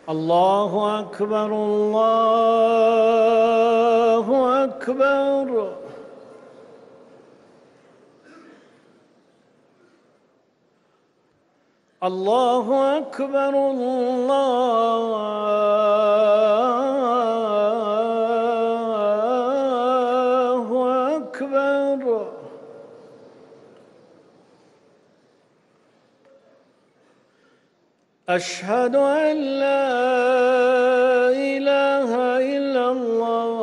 الله أكبر الله أكبر. الله أكبر الله أكبر. أشهد أن لا إله إلا الله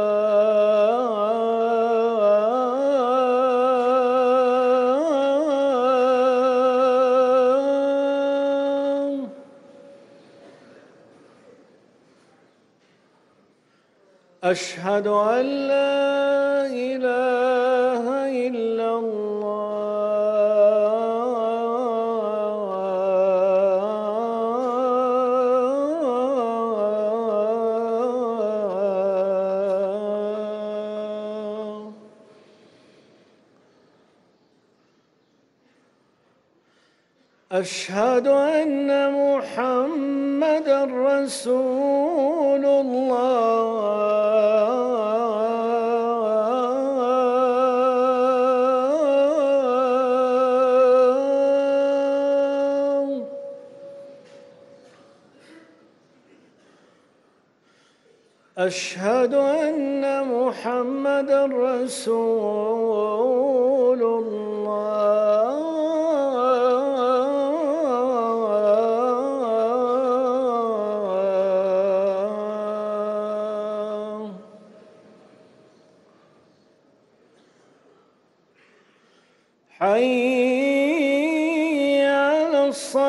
أشهد أن لا إله إلا الله. أشهد أن محمدًا رسول الله. أشهد أن محمدًا رسول الله. حي على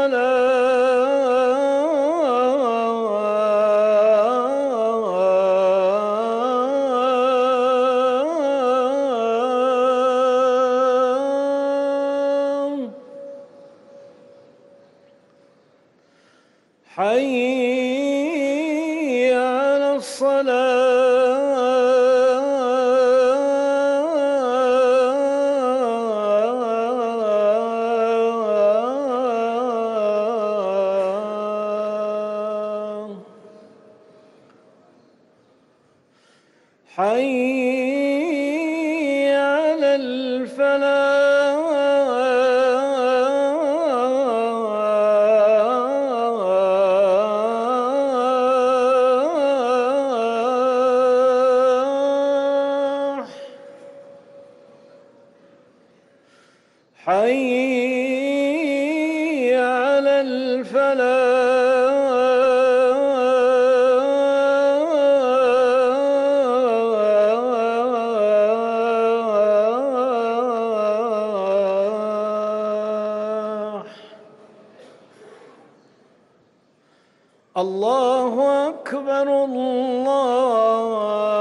الصلاة. حي على الصلاة. حي على الفلاح. حي على الفلاح. الله أكبر الله